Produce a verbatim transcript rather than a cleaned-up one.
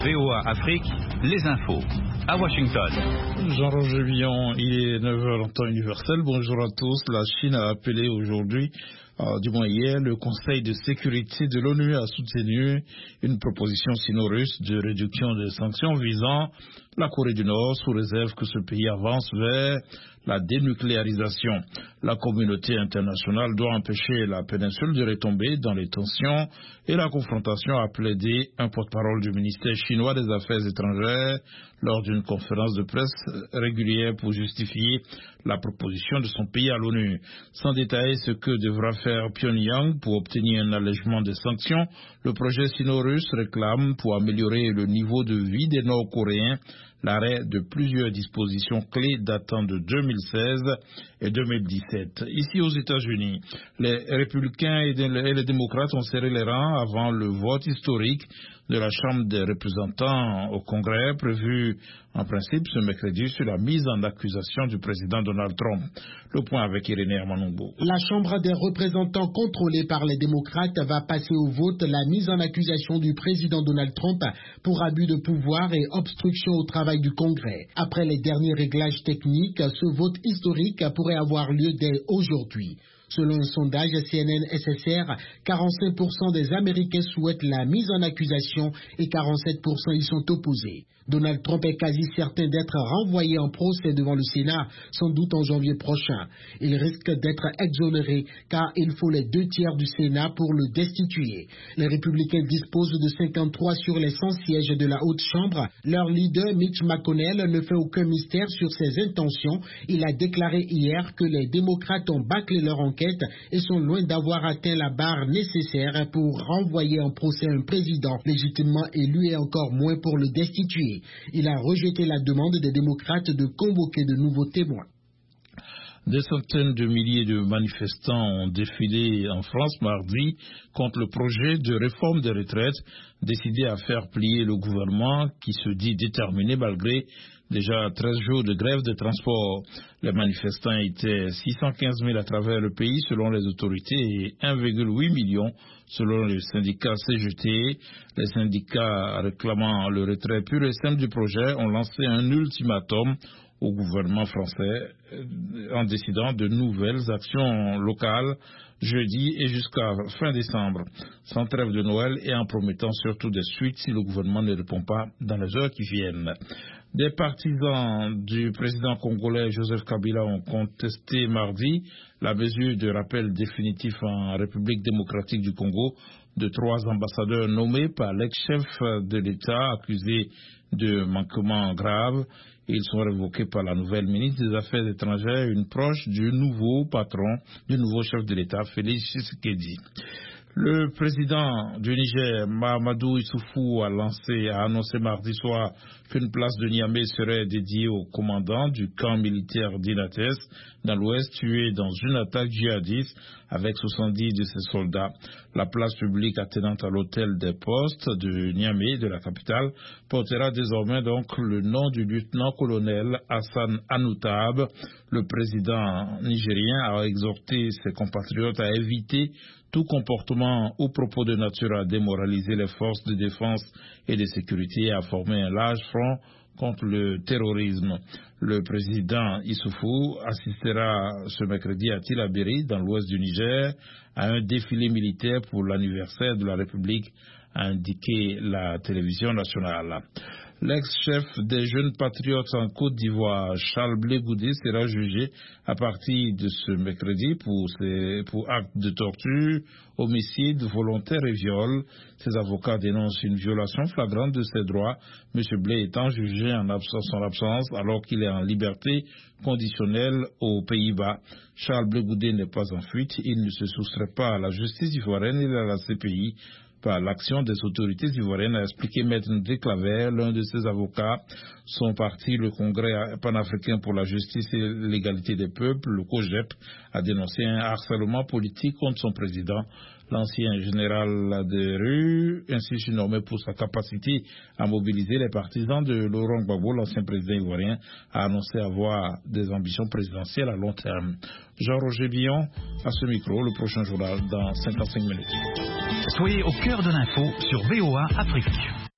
V O A Afrique, les infos, à Washington. Jean-Roger Villon, il est neuf heures en temps universel. Bonjour à tous. La Chine a appelé aujourd'hui, euh, du moins hier, le Conseil de sécurité de l'ONU a soutenu une proposition sino-russe de réduction des sanctions visant la Corée du Nord sous réserve que ce pays avance vers la dénucléarisation. La communauté internationale doit empêcher la péninsule de retomber dans les tensions et la confrontation, a plaidé un porte-parole du ministère chinois des Affaires étrangères lors d'une conférence de presse régulière pour justifier la proposition de son pays à l'ONU. Sans détailler ce que devra faire Pyongyang pour obtenir un allègement des sanctions, le projet sino-russe réclame, pour améliorer le niveau de vie des Nord-Coréens, l'arrêt de plusieurs dispositions clés datant de deux mille seize et deux mille dix-sept. Ici aux États-Unis, les républicains et les démocrates ont serré les rangs avant le vote historique de la Chambre des représentants au Congrès, prévu en principe ce mercredi sur la mise en accusation du président Donald Trump. Le point avec Irénée Armanongo. La Chambre des représentants contrôlée par les démocrates va passer au vote la mise en accusation du président Donald Trump pour abus de pouvoir et obstruction au travail du Congrès. Après les derniers réglages techniques, ce vote historique pourrait avoir lieu dès aujourd'hui. Selon un sondage C N N S S R, quarante-cinq pour cent des Américains souhaitent la mise en accusation et quarante-sept pour cent y sont opposés. Donald Trump est quasi certain d'être renvoyé en procès devant le Sénat, sans doute en janvier prochain. Il risque d'être exonéré car il faut les deux tiers du Sénat pour le destituer. Les républicains disposent de cinquante-trois sur les cent sièges de la Haute Chambre. Leur leader, Mitch McConnell, ne fait aucun mystère sur ses intentions. Il a déclaré hier que les démocrates ont bâclé leur enquête et sont loin d'avoir atteint la barre nécessaire pour renvoyer en procès un président légitimement élu et encore moins pour le destituer. Il a rejeté la demande des démocrates de convoquer de nouveaux témoins. Des centaines de milliers de manifestants ont défilé en France mardi contre le projet de réforme des retraites décidé à faire plier le gouvernement qui se dit déterminé malgré déjà treize jours de grève de transport. Les manifestants étaient six cent quinze mille à travers le pays selon les autorités et un virgule huit million selon le syndicat C G T. Les syndicats réclamant le retrait pur et simple du projet ont lancé un ultimatum au gouvernement français en décidant de nouvelles actions locales jeudi et jusqu'à fin décembre, sans trêve de Noël et en promettant surtout des suites si le gouvernement ne répond pas dans les heures qui viennent. Des partisans du président congolais Joseph Kabila ont contesté mardi la mesure de rappel définitif en République démocratique du Congo de trois ambassadeurs nommés par l'ex-chef de l'État accusés de manquements graves. Ils sont révoqués par la nouvelle ministre des Affaires étrangères, une proche du nouveau patron, du nouveau chef de l'État, Félix Tshisekedi. Le président du Niger, Mahamadou Issoufou, a lancé, a annoncé mardi soir qu'une place de Niamey serait dédiée au commandant du camp militaire d'Inates dans l'ouest, tué dans une attaque djihadiste avec soixante-dix de ses soldats. La place publique attenante à l'hôtel des postes de Niamey, de la capitale, portera désormais donc le nom du lieutenant-colonel Hassan Anoutab. Le président nigérien a exhorté ses compatriotes à éviter tout comportement ou propos de nature à démoraliser les forces de défense et de sécurité et à former un large front contre le terrorisme. Le président Issoufou assistera ce mercredi à Tillabéri, dans l'ouest du Niger, à un défilé militaire pour l'anniversaire de la République, a indiqué la télévision nationale. L'ex-chef des jeunes patriotes en Côte d'Ivoire, Charles Blé Goudé, sera jugé à partir de ce mercredi pour, ses, pour actes de torture, homicide, volontaire et viol. Ses avocats dénoncent une violation flagrante de ses droits, M. Blé étant jugé en absence, son absence alors qu'il est en liberté conditionnelle aux Pays-Bas. Charles Blé Goudé n'est pas en fuite, il ne se soustrait pas à la justice ivoirienne et à la C P I. Par l'action des autorités ivoiriennes, a expliqué Maître Ndé Claver, l'un de ses avocats. Son parti, le Congrès panafricain pour la justice et l'égalité des peuples, le COJEP, a dénoncé un harcèlement politique contre son président. L'ancien général de rue, ainsi surnommé pour sa capacité à mobiliser les partisans de Laurent Gbagbo, l'ancien président ivoirien, a annoncé avoir des ambitions présidentielles à long terme. Jean-Roger Villon, à ce micro, le prochain journal dans cinquante-cinq minutes. Soyez au cœur de l'info sur V O A Afrique.